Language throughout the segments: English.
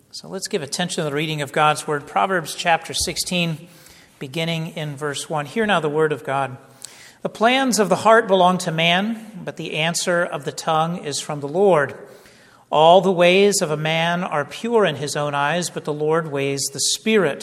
So let's give attention to the reading of God's Word. Proverbs chapter 16, beginning in verse 1. Hear now the word of God. The plans of the heart belong to man, but the answer of the tongue is from the Lord. All the ways of a man are pure in his own eyes, but the Lord weighs the spirit.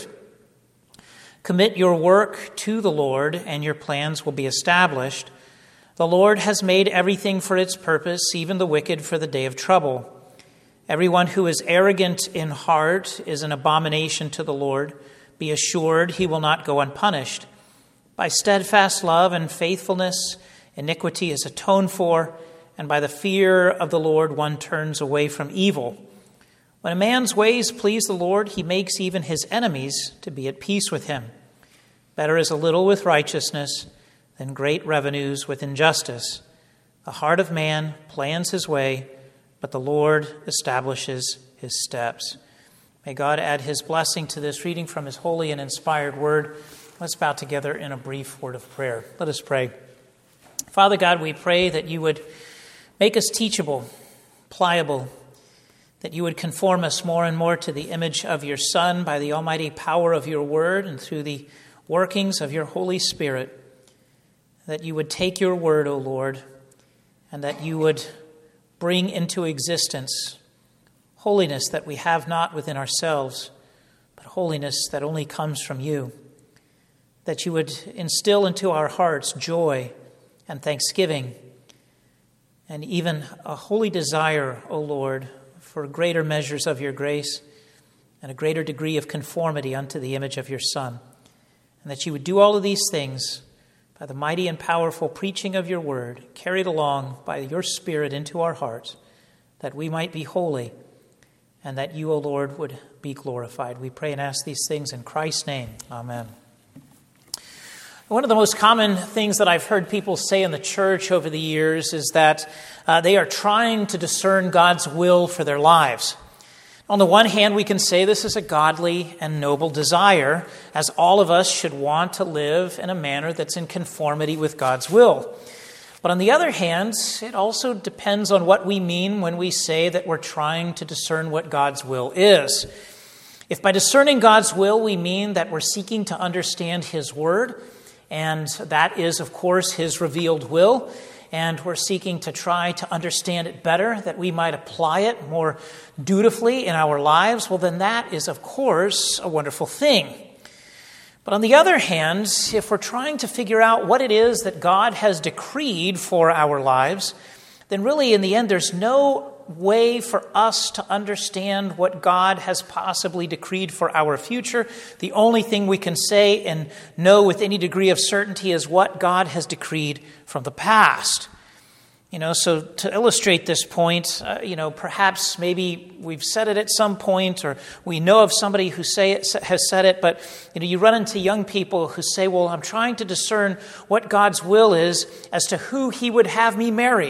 Commit your work to the Lord, and your plans will be established. The Lord has made everything for its purpose, even the wicked for the day of trouble. Everyone who is arrogant in heart is an abomination to the Lord. Be assured he will not go unpunished. By steadfast love and faithfulness, iniquity is atoned for, and by the fear of the Lord one turns away from evil. When a man's ways please the Lord, he makes even his enemies to be at peace with him. Better is a little with righteousness than great revenues with injustice. The heart of man plans his way, but the Lord establishes his steps. May God add his blessing to this reading from his holy and inspired word. Let's bow together in a brief word of prayer. Let us pray. Father God, we pray that you would make us teachable, pliable, that you would conform us more and more to the image of your Son by the almighty power of your word and through the workings of your Holy Spirit, that you would take your word, O Lord, and that you would bring into existence holiness that we have not within ourselves, but holiness that only comes from you. That you would instill into our hearts joy and thanksgiving, and even a holy desire, O Lord, for greater measures of your grace and a greater degree of conformity unto the image of your Son. And that you would do all of these things by the mighty and powerful preaching of your word, carried along by your Spirit into our hearts, that we might be holy, and that you, O Lord, would be glorified. We pray and ask these things in Christ's name. Amen. One of the most common things that I've heard people say in the church over the years is that they are trying to discern God's will for their lives. On the one hand, we can say this is a godly and noble desire, as all of us should want to live in a manner that's in conformity with God's will. But on the other hand, it also depends on what we mean when we say that we're trying to discern what God's will is. If by discerning God's will we mean that we're seeking to understand his word, and that is, of course, his revealed will, and we're seeking to try to understand it better, that we might apply it more dutifully in our lives, well, then that is, of course, a wonderful thing. But on the other hand, if we're trying to figure out what it is that God has decreed for our lives, then really, in the end, there's no way for us to understand what God has possibly decreed for our future. The only thing we can say and know with any degree of certainty is what God has decreed from the past. So to illustrate this point, perhaps maybe we've said it at some point, or we know of somebody who has said it, but you run into young people who say, well, I'm trying to discern what God's will is as to who he would have me marry.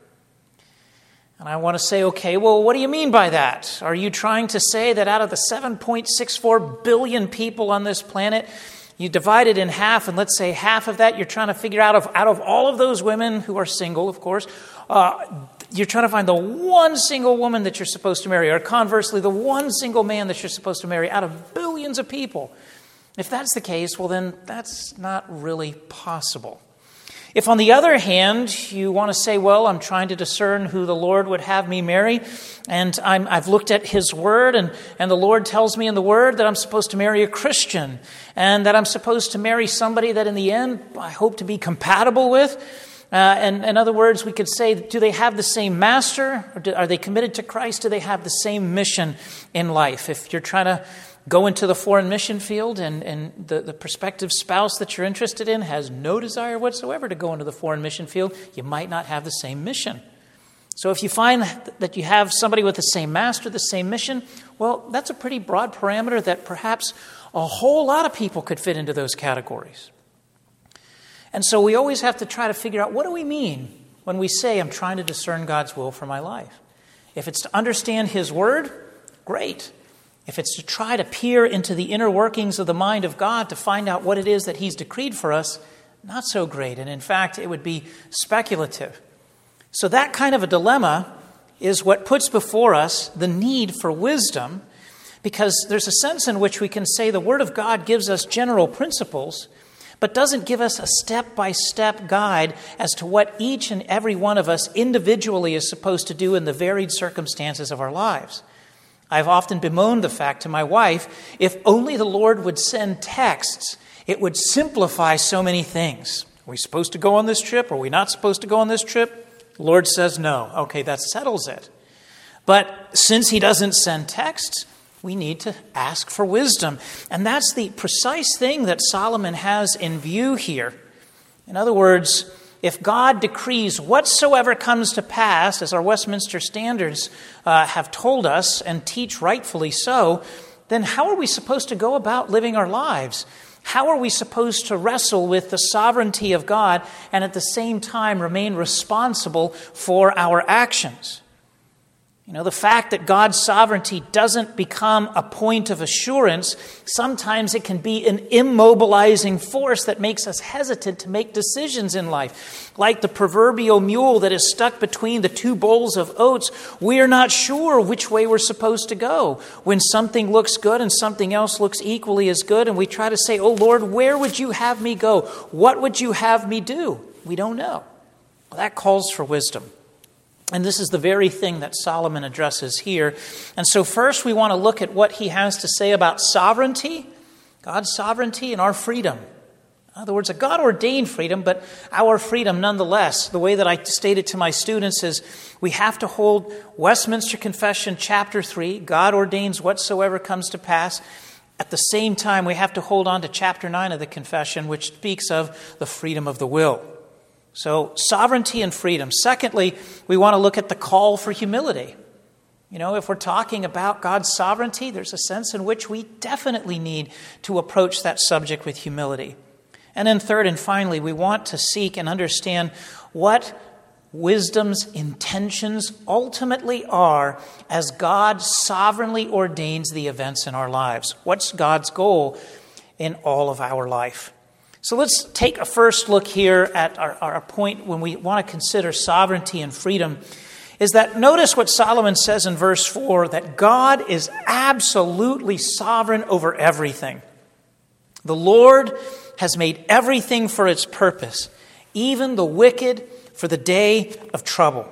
And I want to say, okay, well, what do you mean by that? Are you trying to say that out of the 7.64 billion people on this planet, you divide it in half, and let's say half of that you're trying to figure out of all of those women who are single, of course, you're trying to find the one single woman that you're supposed to marry, or conversely, the one single man that you're supposed to marry out of billions of people. If that's the case, well, then that's not really possible. If, on the other hand, you want to say, well, I'm trying to discern who the Lord would have me marry, and I've looked at his word, and the Lord tells me in the word that I'm supposed to marry a Christian, and that I'm supposed to marry somebody that in the end I hope to be compatible with. And in other words, we could say, do they have the same master? Or are they committed to Christ? Do they have the same mission in life? If you're trying to go into the foreign mission field and the prospective spouse that you're interested in has no desire whatsoever to go into the foreign mission field, you might not have the same mission. So if you find that you have somebody with the same master, the same mission, well, that's a pretty broad parameter that perhaps a whole lot of people could fit into those categories. And so we always have to try to figure out, what do we mean when we say I'm trying to discern God's will for my life? If it's to understand his word, great. If it's to try to peer into the inner workings of the mind of God to find out what it is that he's decreed for us, not so great. And in fact, it would be speculative. So that kind of a dilemma is what puts before us the need for wisdom Because there's a sense in which we can say the Word of God gives us general principles, but doesn't give us a step-by-step guide as to what each and every one of us individually is supposed to do in the varied circumstances of our lives. I've often bemoaned the fact to my wife, if only the Lord would send texts, it would simplify so many things. Are we supposed to go on this trip? Are we not supposed to go on this trip? The Lord says no. Okay, that settles it. But since He doesn't send texts, we need to ask for wisdom. And that's the precise thing that Solomon has in view here. In other words, if God decrees whatsoever comes to pass, as our Westminster Standards have told us and teach rightfully so, then how are we supposed to go about living our lives? How are we supposed to wrestle with the sovereignty of God and at the same time remain responsible for our actions? You know, the fact that God's sovereignty doesn't become a point of assurance, sometimes it can be an immobilizing force that makes us hesitant to make decisions in life. Like the proverbial mule that is stuck between the two bowls of oats, we're not sure which way we're supposed to go. When something looks good and something else looks equally as good, and we try to say, "Oh Lord, where would you have me go? What would you have me do?" We don't know. Well, that calls for wisdom. And this is the very thing that Solomon addresses here. And so first we want to look at what he has to say about sovereignty, God's sovereignty, and our freedom. In other words, a God-ordained freedom, but our freedom nonetheless. The way that I state it to my students is we have to hold Westminster Confession chapter 3, God ordains whatsoever comes to pass. At the same time, we have to hold on to chapter 9 of the Confession, which speaks of the freedom of the will. So, sovereignty and freedom. Secondly, we want to look at the call for humility. You know, if we're talking about God's sovereignty, there's a sense in which we definitely need to approach that subject with humility. And then third and finally, we want to seek and understand what wisdom's intentions ultimately are as God sovereignly ordains the events in our lives. What's God's goal in all of our life? So let's take a first look here at our point when we want to consider sovereignty and freedom, is that notice what Solomon says in verse 4, that God is absolutely sovereign over everything. The Lord has made everything for its purpose, even the wicked for the day of trouble.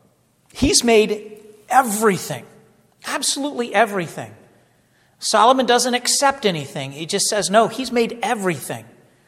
He's made everything, absolutely everything. Solomon doesn't accept anything. He just says, no, He's made everything.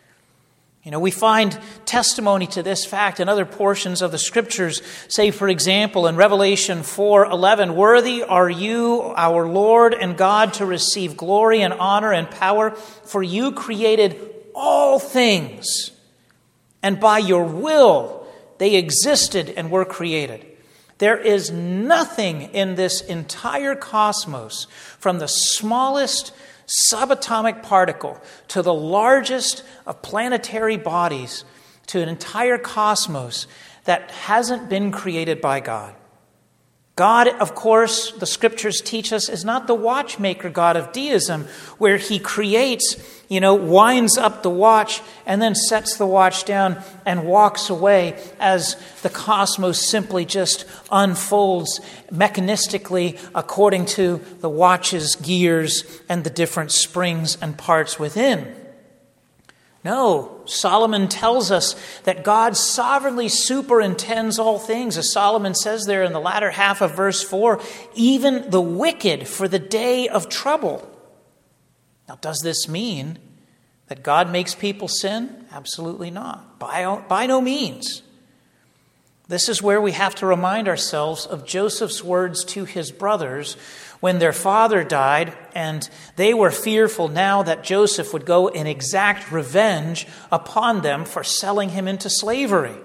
You know, we find testimony to this fact in other portions of the Scriptures. Say, for example, in Revelation 4:11, "Worthy are you, our Lord and God, to receive glory and honor and power, for you created all things, and by your will they existed and were created." There is nothing in this entire cosmos, from the smallest subatomic particle to the largest of planetary bodies, to an entire cosmos, that hasn't been created by God. God, of course, the Scriptures teach us, is not the watchmaker God of deism, where He creates, winds up the watch and then sets the watch down and walks away as the cosmos simply just unfolds mechanistically according to the watch's gears and the different springs and parts within. No, Solomon tells us that God sovereignly superintends all things. As Solomon says there in the latter half of verse 4, even the wicked for the day of trouble. Now, does this mean that God makes people sin? Absolutely not. By no means. This is where we have to remind ourselves of Joseph's words to his brothers when their father died, and they were fearful now that Joseph would go and exact revenge upon them for selling him into slavery.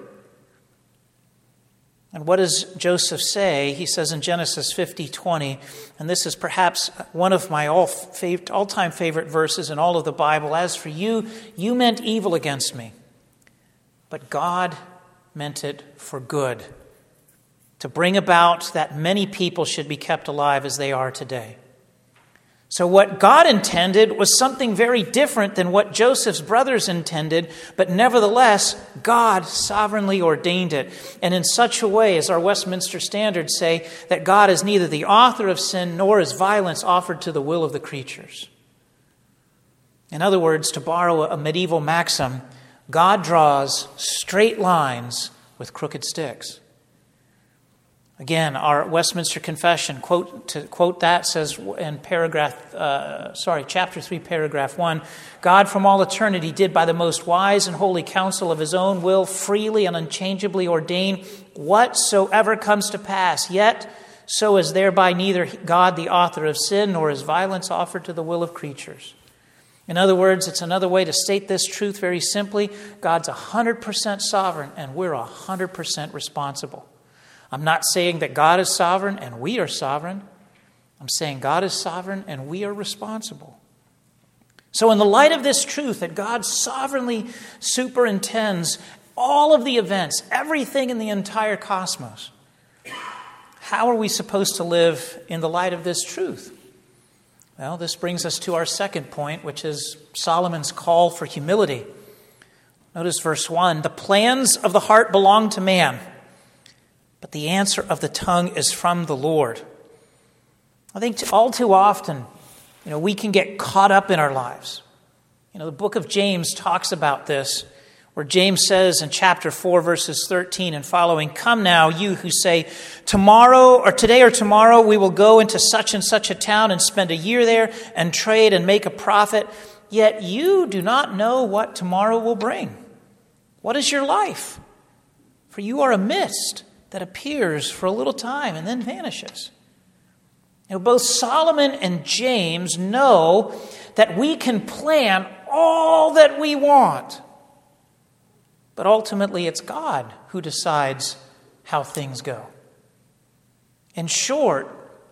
And what does Joseph say? He says in Genesis 50:20, and this is perhaps one of my all-time favorite verses in all of the Bible. "As for you, you meant evil against me, but God meant it for good, to bring about that many people should be kept alive as they are today." So what God intended was something very different than what Joseph's brothers intended, but nevertheless, God sovereignly ordained it. And in such a way, as our Westminster Standards say, that God is neither the author of sin nor is violence offered to the will of the creatures. In other words, to borrow a medieval maxim, God draws straight lines with crooked sticks. Again, our Westminster Confession, to quote that, says in chapter 3, paragraph 1, God from all eternity did by the most wise and holy counsel of his own will freely and unchangeably ordain whatsoever comes to pass, yet so is thereby neither God the author of sin nor is violence offered to the will of creatures. In other words, it's another way to state this truth very simply. God's 100% sovereign and we're 100% responsible. I'm not saying that God is sovereign and we are sovereign. I'm saying God is sovereign and we are responsible. So in the light of this truth that God sovereignly superintends all of the events, everything in the entire cosmos, how are we supposed to live in the light of this truth? Well, this brings us to our second point, which is Solomon's call for humility. Notice verse 1, the plans of the heart belong to man, but the answer of the tongue is from the Lord. I think all too often, we can get caught up in our lives. The book of James talks about this, where James says in chapter 4, verses 13 and following, come now, you who say, tomorrow or today or tomorrow we will go into such and such a town and spend a year there and trade and make a profit, yet you do not know what tomorrow will bring. What is your life? For you are a mist that appears for a little time and then vanishes. Both Solomon and James know that we can plan all that we want, but ultimately it's God who decides how things go. In short,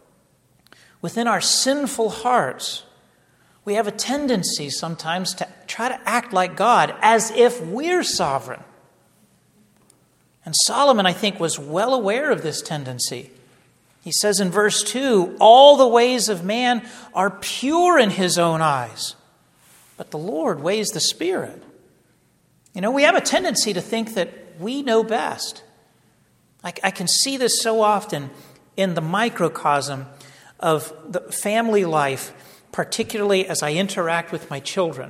within our sinful hearts, we have a tendency sometimes to try to act like God as if we're sovereign. And Solomon, I think, was well aware of this tendency. He says in verse 2, all the ways of man are pure in his own eyes, but the Lord weighs the spirit. We have a tendency to think that we know best. I can see this so often in the microcosm of the family life, particularly as I interact with my children.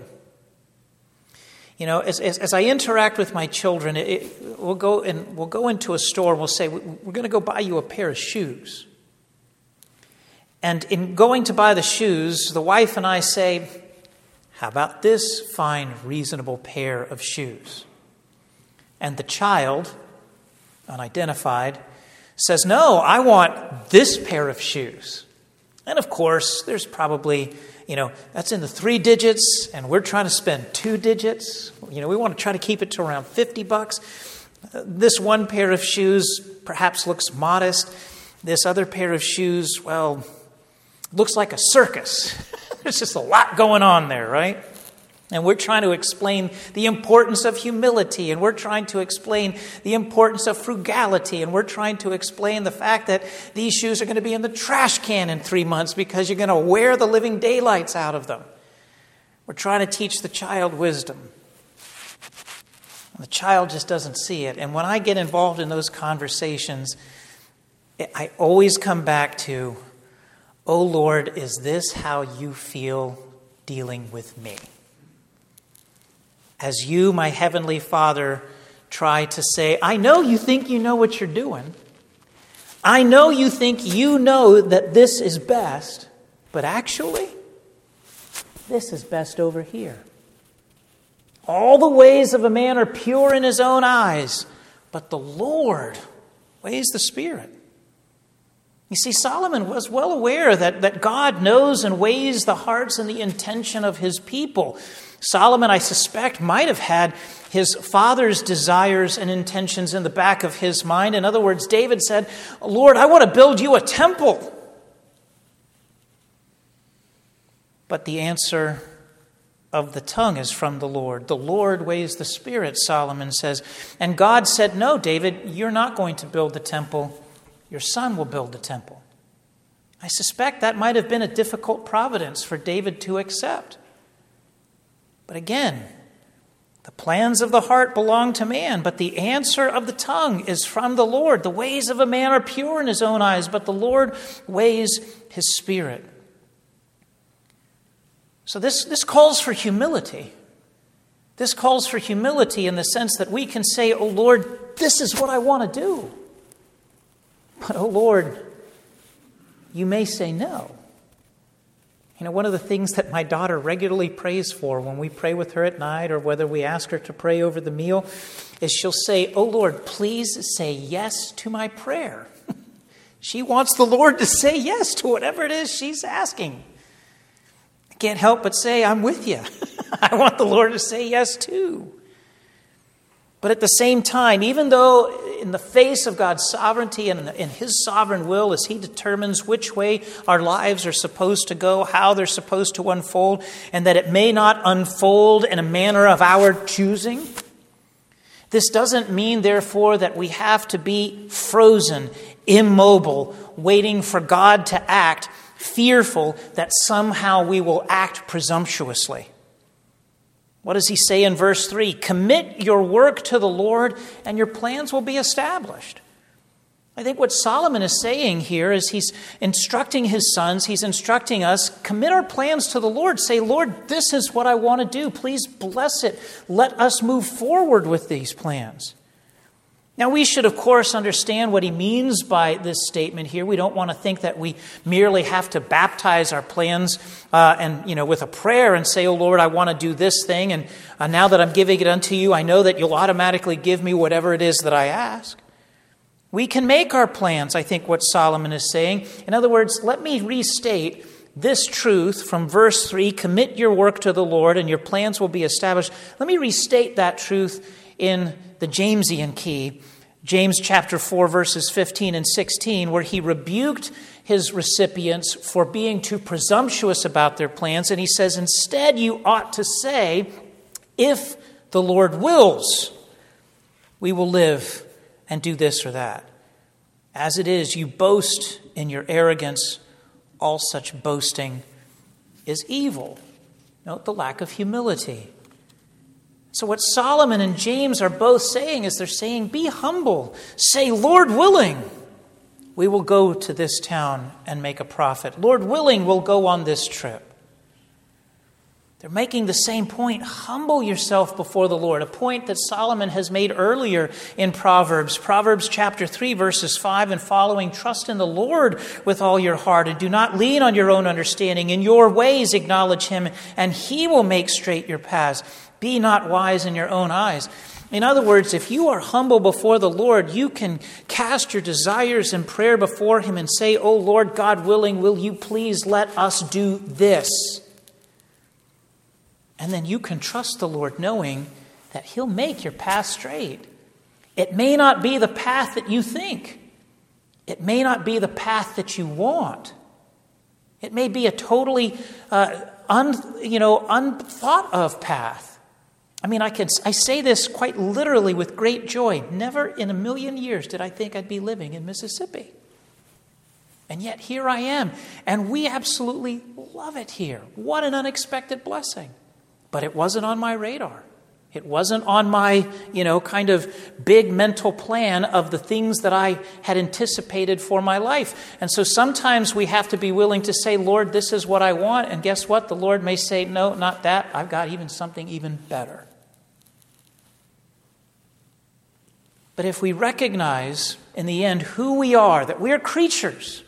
As I interact with my children, we'll go into a store and we'll say, we're going to go buy you a pair of shoes. And in going to buy the shoes, the wife and I say, how about this fine, reasonable pair of shoes? And the child, unidentified, says, no, I want this pair of shoes. And of course, there's probably, that's in the 3 digits, and we're trying to spend 2 digits. We want to try to keep it to around $50. This one pair of shoes perhaps looks modest. This other pair of shoes, well, looks like a circus. There's just a lot going on there, right? And we're trying to explain the importance of humility, and we're trying to explain the importance of frugality, and we're trying to explain the fact that these shoes are going to be in the trash can in 3 months because you're going to wear the living daylights out of them. We're trying to teach the child wisdom. And the child just doesn't see it. And when I get involved in those conversations, I always come back to, oh Lord, is this how you feel dealing with me? As you, my heavenly Father, try to say, I know you think you know what you're doing. I know you think you know that this is best, but actually, this is best over here. All the ways of a man are pure in his own eyes, but the Lord weighs the spirit. You see, Solomon was well aware that God knows and weighs the hearts and the intention of his people. Solomon, I suspect, might have had his father's desires and intentions in the back of his mind. In other words, David said, Lord, I want to build you a temple. But the answer of the tongue is from the Lord. The Lord weighs the spirit, Solomon says. And God said, no, David, you're not going to build the temple. Your son will build the temple. I suspect that might have been a difficult providence for David to accept. But again, the plans of the heart belong to man, but the answer of the tongue is from the Lord. The ways of a man are pure in his own eyes, but the Lord weighs his spirit. So this calls for humility. This calls for humility in the sense that we can say, "Oh Lord, this is what I want to do." But, "Oh Lord, you may say no." One of the things that my daughter regularly prays for when we pray with her at night or whether we ask her to pray over the meal is she'll say, "Oh Lord, please say yes to my prayer." She wants the Lord to say yes to whatever it is she's asking. I can't help but say, I'm with you. I want the Lord to say yes too. But at the same time, even though in the face of God's sovereignty and in his sovereign will, as he determines which way our lives are supposed to go, how they're supposed to unfold, and that it may not unfold in a manner of our choosing, this doesn't mean, therefore, that we have to be frozen, immobile, waiting for God to act, fearful that somehow we will act presumptuously. What does he say in verse 3? Commit your work to the Lord and your plans will be established. I think what Solomon is saying here is he's instructing his sons, he's instructing us, commit our plans to the Lord. Say, "Lord, this is what I want to do. Please bless it. Let us move forward with these plans." Now, we should, of course, understand what he means by this statement here. We don't want to think that we merely have to baptize our plans with a prayer and say, "Oh, Lord, I want to do this thing, and now that I'm giving it unto you, I know that you'll automatically give me whatever it is that I ask." We can make our plans, I think what Solomon is saying. In other words, let me restate this truth from verse 3, commit your work to the Lord and your plans will be established. Let me restate that truth in the Jamesian key, James chapter 4, verses 15 and 16, where he rebuked his recipients for being too presumptuous about their plans. And he says, instead, you ought to say, if the Lord wills, we will live and do this or that. As it is, you boast in your arrogance. All such boasting is evil. Note the lack of humility. So what Solomon and James are both saying is they're saying, be humble. Say, Lord willing, we will go to this town and make a profit. Lord willing, we'll go on this trip. They're making the same point. Humble yourself before the Lord, a point that Solomon has made earlier in Proverbs. Proverbs chapter 3, verses 5 and following, trust in the Lord with all your heart and do not lean on your own understanding. In your ways acknowledge him and he will make straight your paths. Be not wise in your own eyes. In other words, if you are humble before the Lord, you can cast your desires in prayer before him and say, oh Lord, God willing, will you please let us do this? And then you can trust the Lord knowing that he'll make your path straight. It may not be the path that you think. It may not be the path that you want. It may be a totally unthought of path. I mean, I say this quite literally with great joy. Never in a million years did I think I'd be living in Mississippi. And yet here I am. And we absolutely love it here. What an unexpected blessing. But it wasn't on my radar. It wasn't on my, kind of big mental plan of the things that I had anticipated for my life. And so sometimes we have to be willing to say, Lord, this is what I want. And guess what? The Lord may say, no, not that. I've got something even better. But if we recognize in the end who we are, that we're creatures,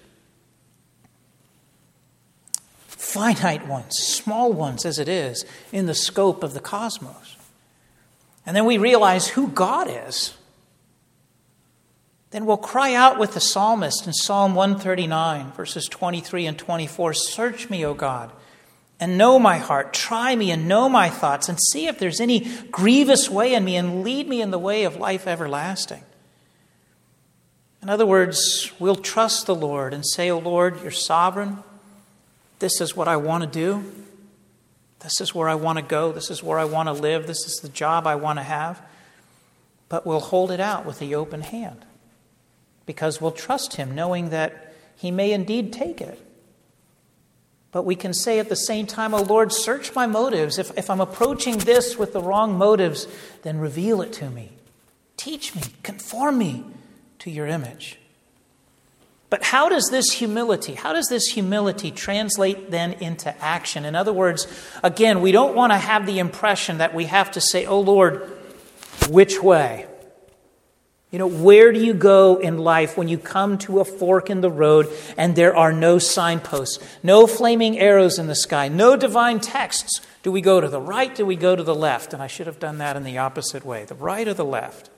finite ones, small ones as it is, in the scope of the cosmos, and then we realize who God is, then we'll cry out with the psalmist in Psalm 139, verses 23 and 24, search me, O God, and know my heart. Try me and know my thoughts, and see if there's any grievous way in me, and lead me in the way of life everlasting. In other words, we'll trust the Lord and say, O Lord, you're sovereign. This is what I want to do. This is where I want to go. This is where I want to live. This is the job I want to have. But we'll hold it out with the open hand because we'll trust him, knowing that he may indeed take it. But we can say at the same time, "Oh Lord, search my motives. If I'm approaching this with the wrong motives, then reveal it to me. Teach me, conform me to your image." But how does this humility translate then into action? In other words, again, we don't want to have the impression that we have to say, "Oh Lord, which way?" Where do you go in life when you come to a fork in the road and there are no signposts, no flaming arrows in the sky, no divine texts? Do we go to the right? Do we go to the left? And I should have done that in the opposite way, the right or the left?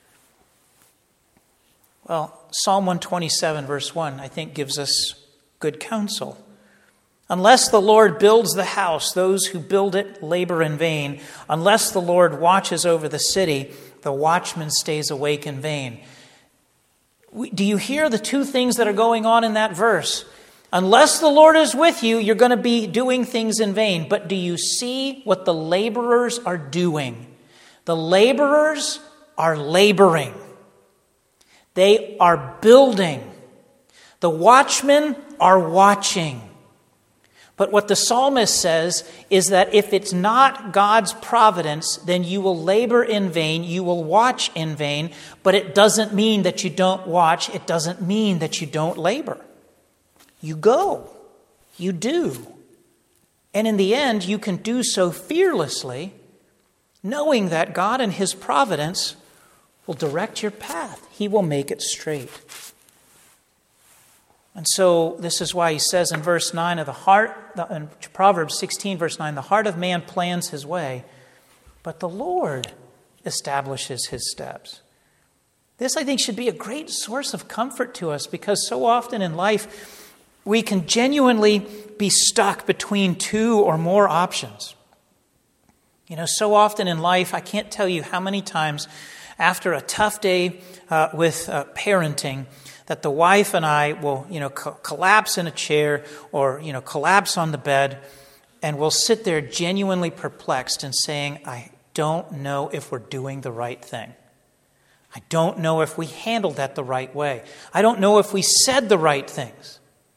Well, Psalm 127, verse 1, I think gives us good counsel. "Unless the Lord builds the house, those who build it labor in vain. Unless the Lord watches over the city, the watchman stays awake in vain." Do you hear the two things that are going on in that verse? Unless the Lord is with you, you're going to be doing things in vain. But do you see what the laborers are doing? The laborers are laboring. They are building. The watchmen are watching. But what the psalmist says is that if it's not God's providence, then you will labor in vain, you will watch in vain, but it doesn't mean that you don't watch, it doesn't mean that you don't labor. You go, you do. And in the end, you can do so fearlessly, knowing that God in His providence will direct your path. He will make it straight. And so this is why he says in verse 9 of in Proverbs 16, verse 9, "The heart of man plans his way, but the Lord establishes his steps." This, I think, should be a great source of comfort to us, because so often in life we can genuinely be stuck between two or more options. So often in life, I can't tell you how many times after a tough day with parenting, that the wife and I will, collapse in a chair or, collapse on the bed, and we'll sit there genuinely perplexed and saying, "I don't know if we're doing the right thing. I don't know if we handled that the right way. I don't know if we said the right things."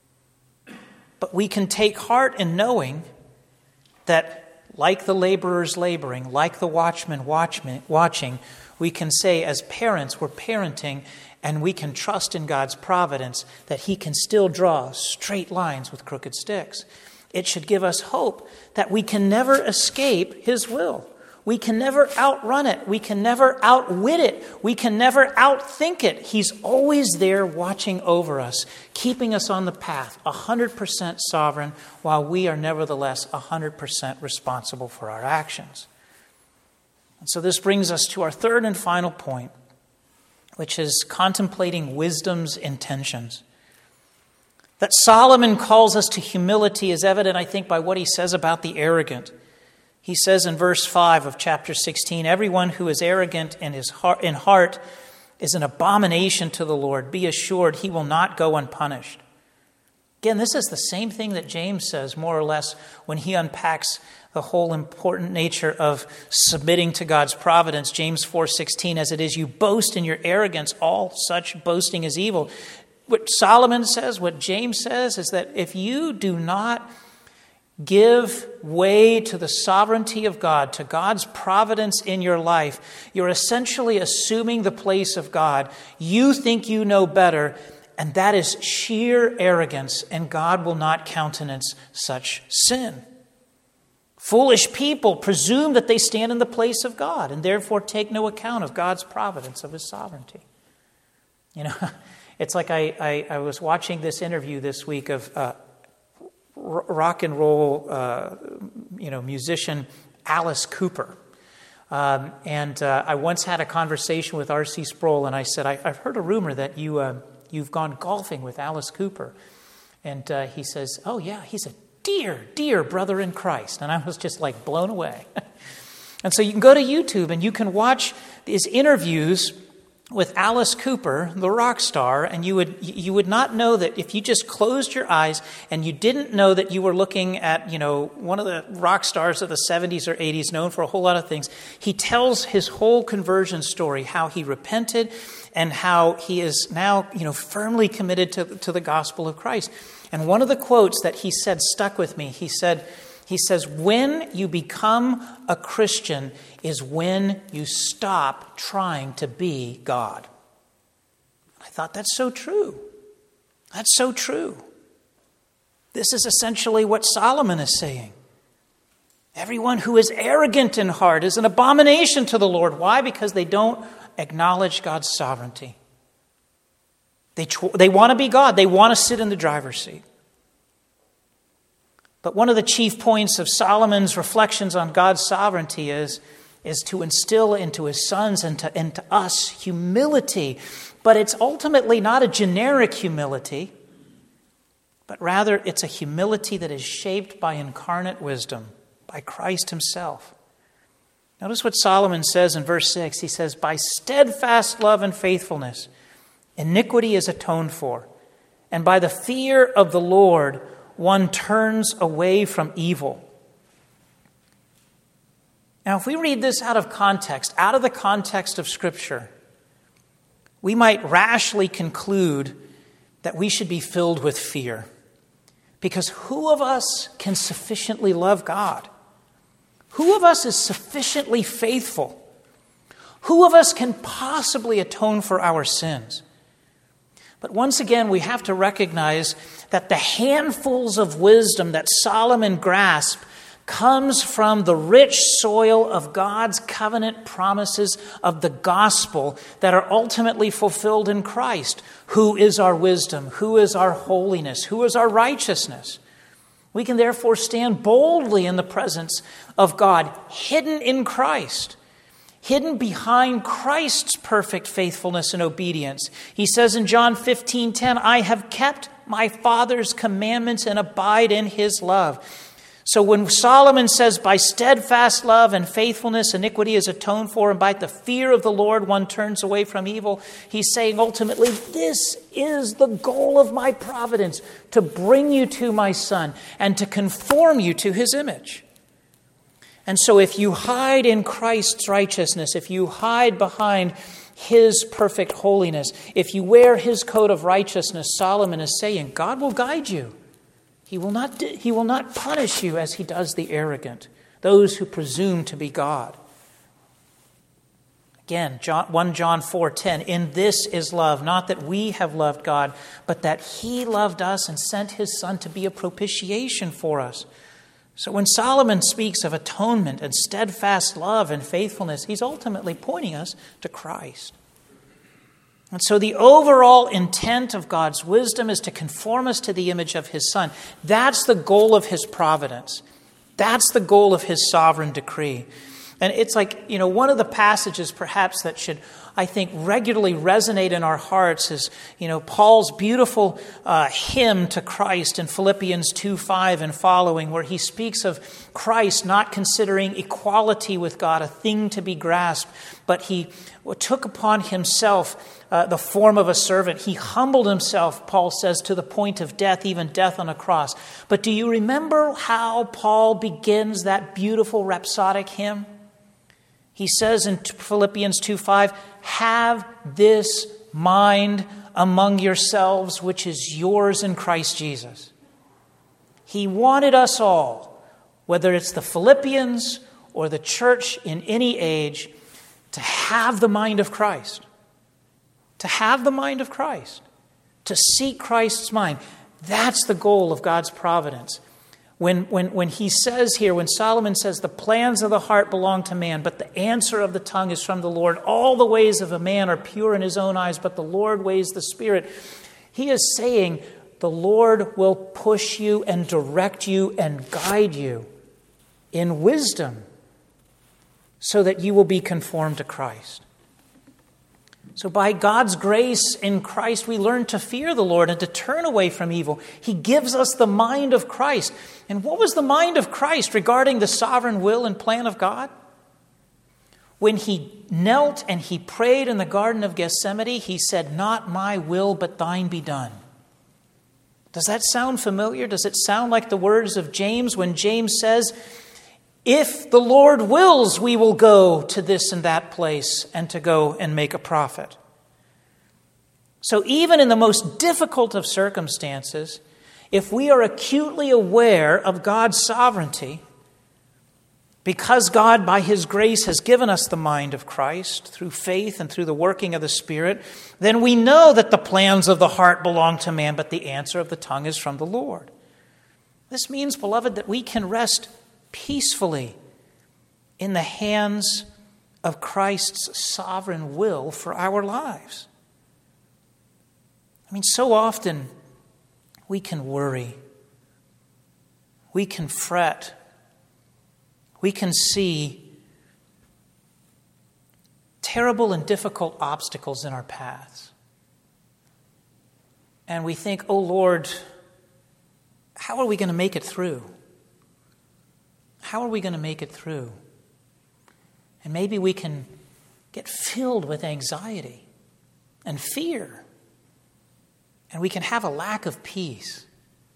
But we can take heart in knowing that, like the laborers laboring, like the watchmen watching, we can say as parents, we're parenting, and we can trust in God's providence that He can still draw straight lines with crooked sticks. It should give us hope that we can never escape His will. We can never outrun it. We can never outwit it. We can never outthink it. He's always there watching over us, keeping us on the path, 100% sovereign, while we are nevertheless 100% responsible for our actions. And so this brings us to our third and final point, which is contemplating wisdom's intentions. That Solomon calls us to humility is evident, I think, by what he says about the arrogant. He says in verse 5 of chapter 16, "Everyone who is arrogant in heart is an abomination to the Lord. Be assured he will not go unpunished." Again, this is the same thing that James says, more or less, when he unpacks the whole important nature of submitting to God's providence. James 4:16, "As it is you boast in your arrogance, all such boasting is evil." What Solomon says, what James says, is that if you do not give way to the sovereignty of God, to God's providence in your life, you're essentially assuming the place of God. You think you know better, and that is sheer arrogance, and God will not countenance such sin. Foolish people presume that they stand in the place of God and therefore take no account of God's providence, of His sovereignty. It's like I was watching this interview this week of rock and roll, musician Alice Cooper. And I once had a conversation with R.C. Sproul, and I said, I've heard a rumor that you've gone golfing with Alice Cooper. And he says, "Oh, yeah, he's a dear brother in Christ." And I was just like blown away. And so you can go to YouTube and you can watch these interviews with Alice Cooper, the rock star, and you would not know that if you just closed your eyes and you didn't know that you were looking at, one of the rock stars of the 70s or 80s, known for a whole lot of things. He tells his whole conversion story, how he repented and how he is now, firmly committed to the gospel of Christ. And one of the quotes that he said stuck with me. He says, when you become a Christian is when you stop trying to be God. I thought, that's so true. That's so true. This is essentially what Solomon is saying. Everyone who is arrogant in heart is an abomination to the Lord. Why? Because they don't acknowledge God's sovereignty. They want to be God. They want to sit in the driver's seat. But one of the chief points of Solomon's reflections on God's sovereignty is to instill into his sons and to us humility. But it's ultimately not a generic humility, but rather it's a humility that is shaped by incarnate wisdom, by Christ himself. Notice what Solomon says in verse 6. He says, by steadfast love and faithfulness, iniquity is atoned for, and by the fear of the Lord, one turns away from evil. Now, if we read this out of the context of Scripture, we might rashly conclude that we should be filled with fear. Because who of us can sufficiently love God? Who of us is sufficiently faithful? Who of us can possibly atone for our sins? But once again, we have to recognize that the handfuls of wisdom that Solomon grasped comes from the rich soil of God's covenant promises of the gospel that are ultimately fulfilled in Christ, who is our wisdom, who is our holiness, who is our righteousness. We can therefore stand boldly in the presence of God, hidden in Christ, hidden behind Christ's perfect faithfulness and obedience. He says in John 15:10, I have kept my Father's commandments and abide in his love. So when Solomon says, by steadfast love and faithfulness, iniquity is atoned for, and by the fear of the Lord, one turns away from evil, he's saying ultimately, this is the goal of my providence, to bring you to my Son and to conform you to his image. And so if you hide in Christ's righteousness, if you hide behind his perfect holiness, if you wear his coat of righteousness, Solomon is saying, God will guide you. He will not punish you as he does the arrogant, those who presume to be God. Again, 1 John 4:10, in this is love, not that we have loved God, but that he loved us and sent his Son to be a propitiation for us. So when Solomon speaks of atonement and steadfast love and faithfulness, he's ultimately pointing us to Christ. And so the overall intent of God's wisdom is to conform us to the image of his Son. That's the goal of his providence. That's the goal of his sovereign decree. And it's like, one of the passages perhaps that should, I think, regularly resonate in our hearts is, Paul's beautiful hymn to Christ in Philippians 2:5 and following, where he speaks of Christ not considering equality with God a thing to be grasped, but he took upon himself the form of a servant. He humbled himself, Paul says, to the point of death, even death on a cross. But do you remember how Paul begins that beautiful rhapsodic hymn? He says in Philippians 2:5, have this mind among yourselves, which is yours in Christ Jesus. He wanted us all, whether it's the Philippians or the church in any age, to have the mind of Christ. To have the mind of Christ. To seek Christ's mind. That's the goal of God's providence. When he says here, when Solomon says the plans of the heart belong to man, but the answer of the tongue is from the Lord. All the ways of a man are pure in his own eyes, but the Lord weighs the spirit. He is saying the Lord will push you and direct you and guide you in wisdom so that you will be conformed to Christ. So by God's grace in Christ, we learn to fear the Lord and to turn away from evil. He gives us the mind of Christ. And what was the mind of Christ regarding the sovereign will and plan of God? When he knelt and he prayed in the Garden of Gethsemane, he said, "Not my will, but thine be done." Does that sound familiar? Does it sound like the words of James when James says, "If the Lord wills, we will go to this and that place and to go and make a profit"? So even in the most difficult of circumstances, if we are acutely aware of God's sovereignty, because God, by His grace, has given us the mind of Christ through faith and through the working of the Spirit, then we know that the plans of the heart belong to man, but the answer of the tongue is from the Lord. This means, beloved, that we can rest peacefully in the hands of Christ's sovereign will for our lives. I mean, so often we can worry, we can fret, we can see terrible and difficult obstacles in our paths. And we think, "Oh Lord, how are we going to make it through? How are we going to make it through?" And maybe we can get filled with anxiety and fear. And we can have a lack of peace.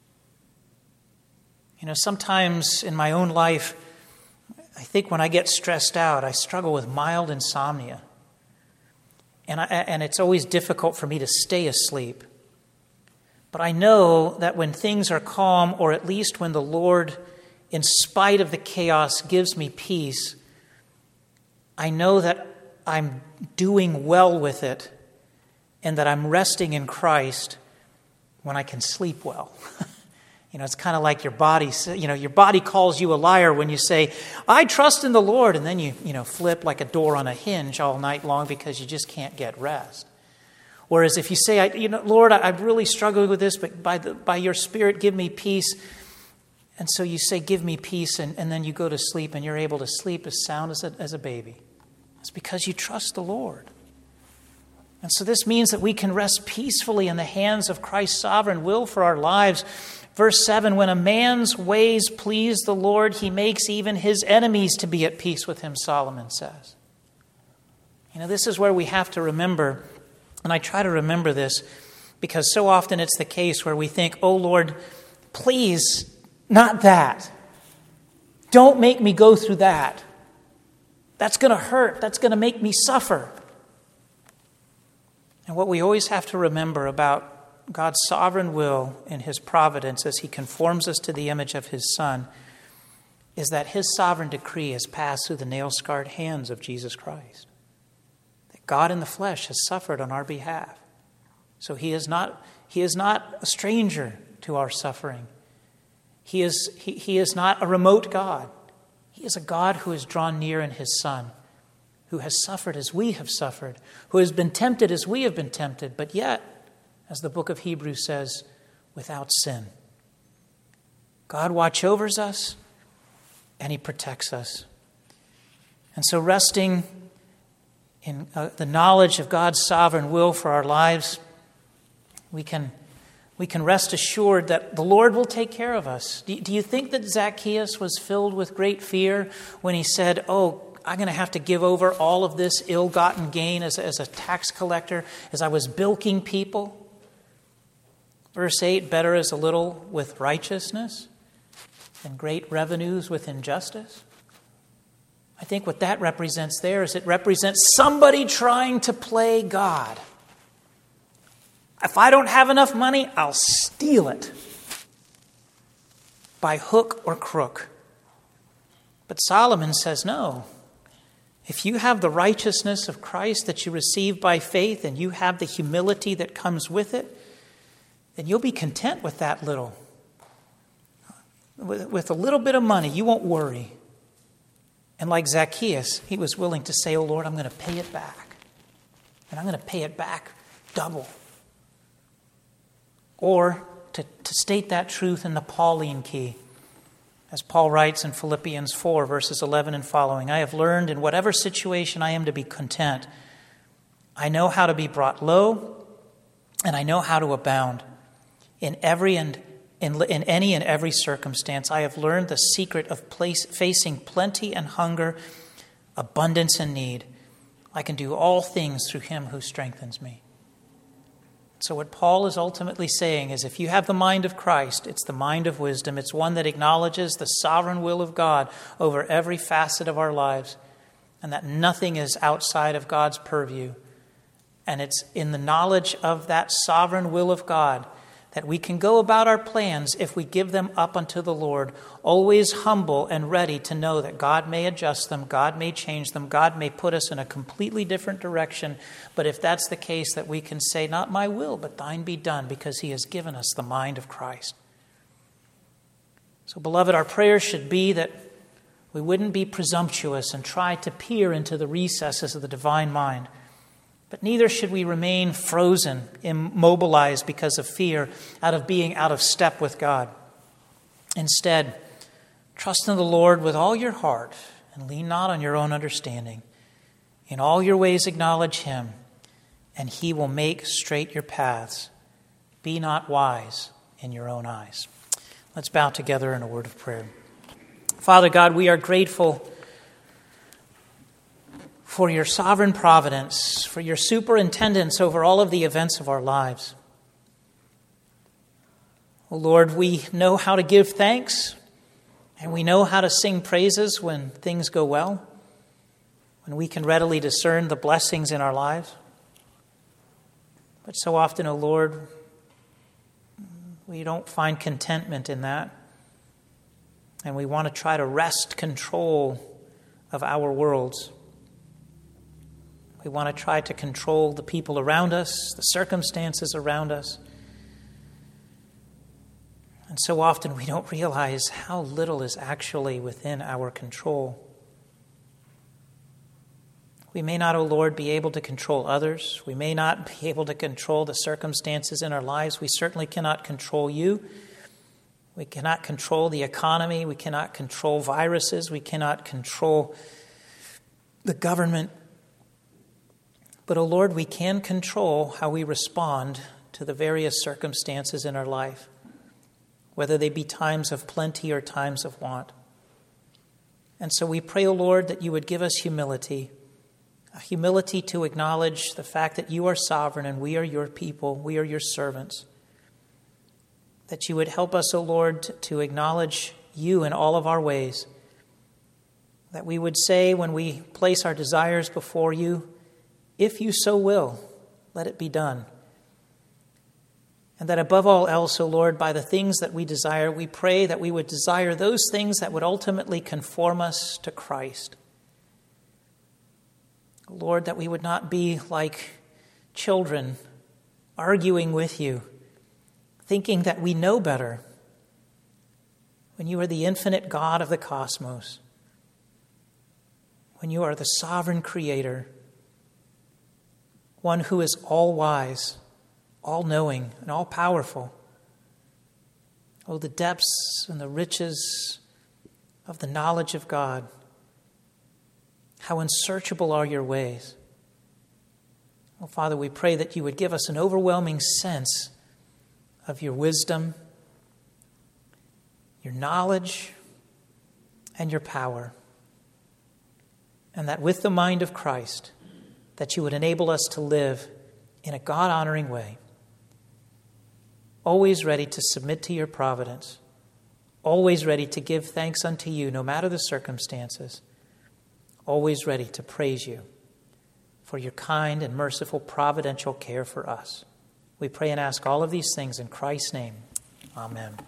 You know, sometimes in my own life, I think when I get stressed out, I struggle with mild insomnia. And it's always difficult for me to stay asleep. But I know that when things are calm, or at least when the Lord, in spite of the chaos, gives me peace, I know that I'm doing well with it and that I'm resting in Christ when I can sleep well. It's kind of like your body, your body calls you a liar when you say, "I trust in the Lord," and then you flip like a door on a hinge all night long because you just can't get rest. Whereas if you say, "Lord, I've really struggled with this, but by your Spirit, give me peace." And so you say, "Give me peace," and then you go to sleep and you're able to sleep as sound as a baby. It's because you trust the Lord. And so this means that we can rest peacefully in the hands of Christ's sovereign will for our lives. Verse 7, "When a man's ways please the Lord, he makes even his enemies to be at peace with him," Solomon says. This is where we have to remember, and I try to remember this because so often it's the case where we think, "Oh Lord, please, not that. Don't make me go through that. That's going to hurt. That's going to make me suffer." And what we always have to remember about God's sovereign will and His providence as He conforms us to the image of His Son is that His sovereign decree has passed through the nail-scarred hands of Jesus Christ. That God in the flesh has suffered on our behalf. So He is not a stranger to our suffering. He is not a remote God. He is a God who is drawn near in His Son, who has suffered as we have suffered, who has been tempted as we have been tempted, but yet, as the book of Hebrews says, without sin. God watches over us, and He protects us. And so resting in the knowledge of God's sovereign will for our lives, we can rest assured that the Lord will take care of us. Do you think that Zacchaeus was filled with great fear when he said, "Oh, I'm going to have to give over all of this ill-gotten gain as a tax collector, as I was bilking people"? Verse 8, "Better is a little with righteousness than great revenues with injustice." I think what that represents there is it represents somebody trying to play God. If I don't have enough money, I'll steal it by hook or crook. But Solomon says, no. If you have the righteousness of Christ that you receive by faith and you have the humility that comes with it, then you'll be content with that little. With a little bit of money, you won't worry. And like Zacchaeus, he was willing to say, "Oh Lord, I'm going to pay it back. And I'm going to pay it back double." Or to state that truth in the Pauline key, as Paul writes in Philippians 4, verses 11 and following, "I have learned in whatever situation I am to be content. I know how to be brought low, and I know how to abound. In any and every circumstance, I have learned the secret of facing plenty and hunger, abundance in need. I can do all things through him who strengthens me. So what Paul is ultimately saying is if you have the mind of Christ, it's the mind of wisdom. It's one that acknowledges the sovereign will of God over every facet of our lives, and that nothing is outside of God's purview. And it's in the knowledge of that sovereign will of God that we can go about our plans if we give them up unto the Lord, always humble and ready to know that God may adjust them, God may change them, God may put us in a completely different direction. But if that's the case, that we can say, not my will, but thine be done, because he has given us the mind of Christ. So, beloved, our prayer should be that we wouldn't be presumptuous and try to peer into the recesses of the divine mind. But neither should we remain frozen, immobilized because of fear, out of being out of step with God. Instead, trust in the Lord with all your heart and lean not on your own understanding. In all your ways acknowledge him, and he will make straight your paths. Be not wise in your own eyes. Let's bow together in a word of prayer. Father God, we are grateful for your sovereign providence, for your superintendence over all of the events of our lives. Oh Lord, we know how to give thanks, and we know how to sing praises when things go well, when we can readily discern the blessings in our lives. But so often, oh Lord, we don't find contentment in that, and we want to try to wrest control of our worlds. We want to try to control the people around us, the circumstances around us. And so often we don't realize how little is actually within our control. We may not, O Lord, be able to control others. We may not be able to control the circumstances in our lives. We certainly cannot control you. We cannot control the economy. We cannot control viruses. We cannot control the government. But, O Lord, we can control how we respond to the various circumstances in our life, whether they be times of plenty or times of want. And so we pray, O Lord, that you would give us humility, a humility to acknowledge the fact that you are sovereign and we are your people, we are your servants. That you would help us, O Lord, to acknowledge you in all of our ways. That we would say when we place our desires before you, if you so will, let it be done. And that above all else, O Lord, by the things that we desire, we pray that we would desire those things that would ultimately conform us to Christ. Lord, that we would not be like children arguing with you, thinking that we know better, when you are the infinite God of the cosmos, when you are the sovereign creator, one who is all-wise, all-knowing, and all-powerful. Oh, the depths and the riches of the knowledge of God. How unsearchable are your ways. Oh, Father, we pray that you would give us an overwhelming sense of your wisdom, your knowledge, and your power. And that with the mind of Christ, that you would enable us to live in a God-honoring way, always ready to submit to your providence, always ready to give thanks unto you no matter the circumstances, always ready to praise you for your kind and merciful providential care for us. We pray and ask all of these things in Christ's name. Amen.